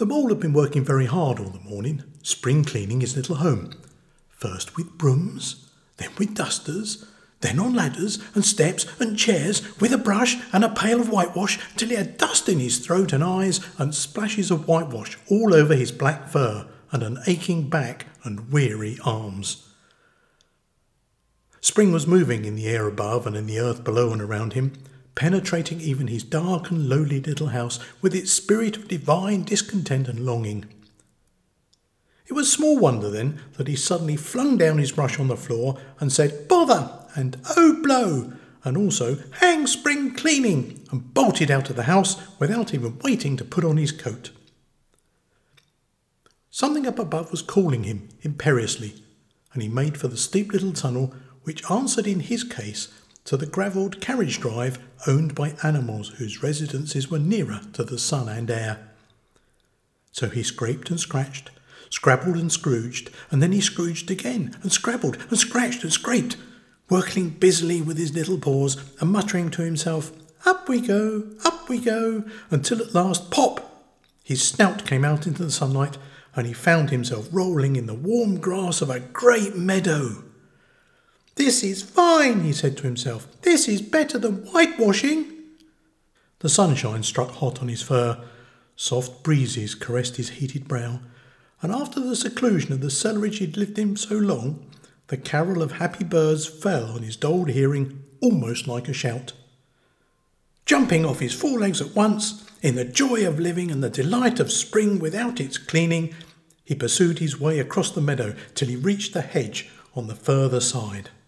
The mole had been working very hard all the morning, spring cleaning his little home. First with brooms, then with dusters, then on ladders and steps and chairs, with a brush and a pail of whitewash, till he had dust in his throat and eyes and splashes of whitewash all over his black fur and an aching back and weary arms. Spring was moving in the air above and in the earth below and around him, penetrating even his dark and lowly little house with its spirit of divine discontent and longing. It was small wonder then that he suddenly flung down his brush on the floor and said, "Bother!" and "Oh, blow!" and also "Hang spring cleaning!" and bolted out of the house without even waiting to put on his coat. Something up above was calling him imperiously, and he made for the steep little tunnel which answered in his case to the gravelled carriage drive owned by animals whose residences were nearer to the sun and air. So he scraped and scratched, scrabbled and scrooged, and then he scrooged again, and scrabbled and scratched and scraped, working busily with his little paws and muttering to himself, up we go, until at last, pop! His snout came out into the sunlight, and he found himself rolling in the warm grass of a great meadow. "This is fine," he said to himself. "This is better than whitewashing." The sunshine struck hot on his fur, soft breezes caressed his heated brow, and after the seclusion of the cellarage he'd lived in so long, the carol of happy birds fell on his dulled hearing almost like a shout. Jumping off his four legs at once, in the joy of living and the delight of spring without its cleaning, he pursued his way across the meadow till he reached the hedge on the further side.